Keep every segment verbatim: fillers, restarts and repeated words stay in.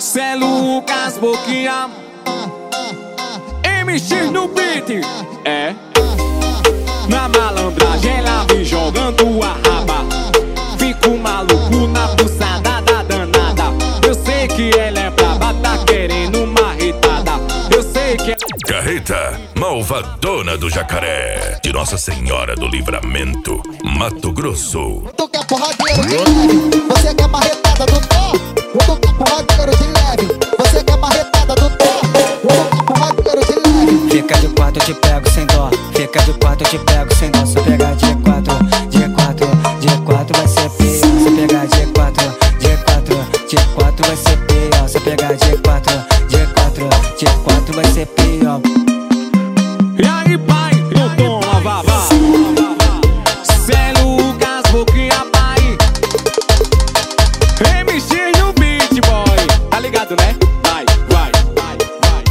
Cê Lucas Boquinha, M X no beat, é. Na malandragem ela vem jogando a raba. Fico maluco na pulsada da danada. Eu sei que ela é braba, tá querendo uma retada. Eu sei que é... Carreta Malvadona do Jacaré, de Nossa Senhora do Livramento, Mato Grosso. Tu quer porradeiro de leve, você quer marretada do pó. Tu quer porradeiro de leve, você quer marretada do pó. Tu quer porradeiro de leve. Fica de quatro, eu te pego sem dó. Fica de quatro, eu te pego sem dó. Só pegar de quatro, de quatro, de quatro vai ser pior. Só pegar de quatro, de quatro, de quatro vai ser pior. Só pegar de quatro, de quatro, de quatro vai ser pior. E aí, pai, eu toma vavá. Cê Lucas Boquinha, pai. M X no beat, boy. Tá ligado, né? Vai, vai, vai, vai.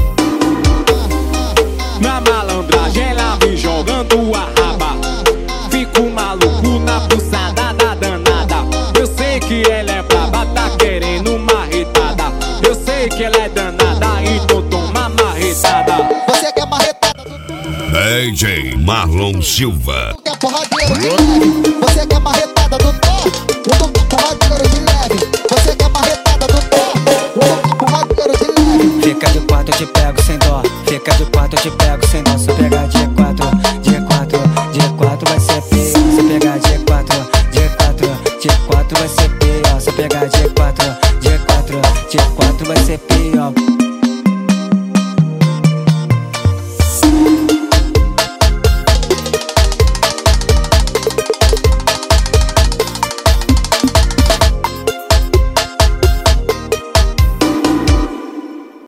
Na malandragem ela vem jogando a raba. Fico maluco na pulsada da danada. Eu sei que ela é braba, tá querendo uma retada. Eu sei que ela é danada, então toma marretada. Você quer marretada do D J Marlon Silva. Tu quer porradeiro de leve, você quer marretada do pó. Tu